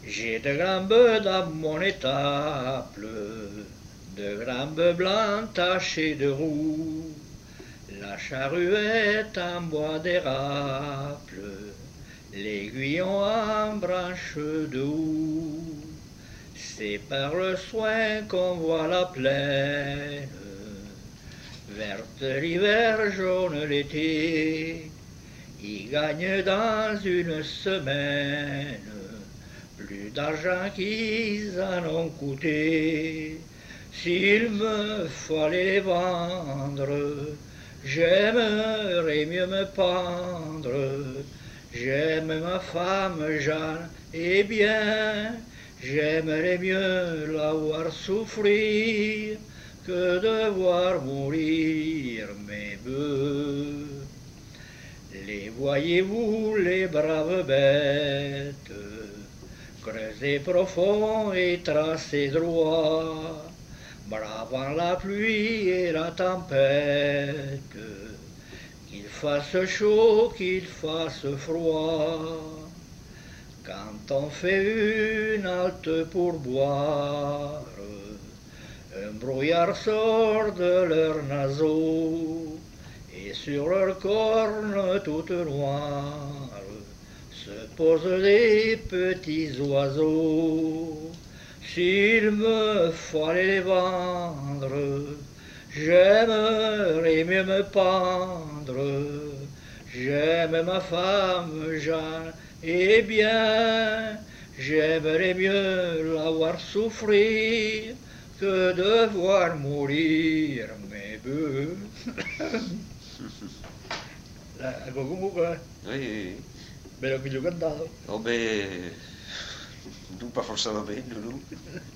J'ai de grandes dans mon étable, de grandes blancs tachées de roux. La charrue est en bois d'érable, l'aiguillon en branche de houx. C'est par le soin qu'on voit la plaine, verte l'hiver, jaune l'été. Ils gagnent dans une semaine plus d'argent qu'ils en ont coûté. S'il me fallait les vendre, j'aimerais mieux me pendre. J'aime ma femme Jeanne, et bien, j'aimerais mieux la voir souffrir que de voir mourir mes bœufs. Les voyez-vous, les braves bêtes, creusés profond et tracés droit, bravant la pluie et la tempête, qu'il fasse chaud, qu'il fasse froid. Quand on fait une halte pour boire, un brouillard sort de leurs naseaux, et sur leurs cornes toutes noires se posent des petits oiseaux. S'il me fallait les vendre, j'aimerais mieux me pendre. J'aime ma femme Jeanne, et bien, j'aimerais mieux la voir souffrir que de voir mourir mes bœufs. Comunque, Oui. me lo piglio cantato. Vabbè, tu per forza va bene, no?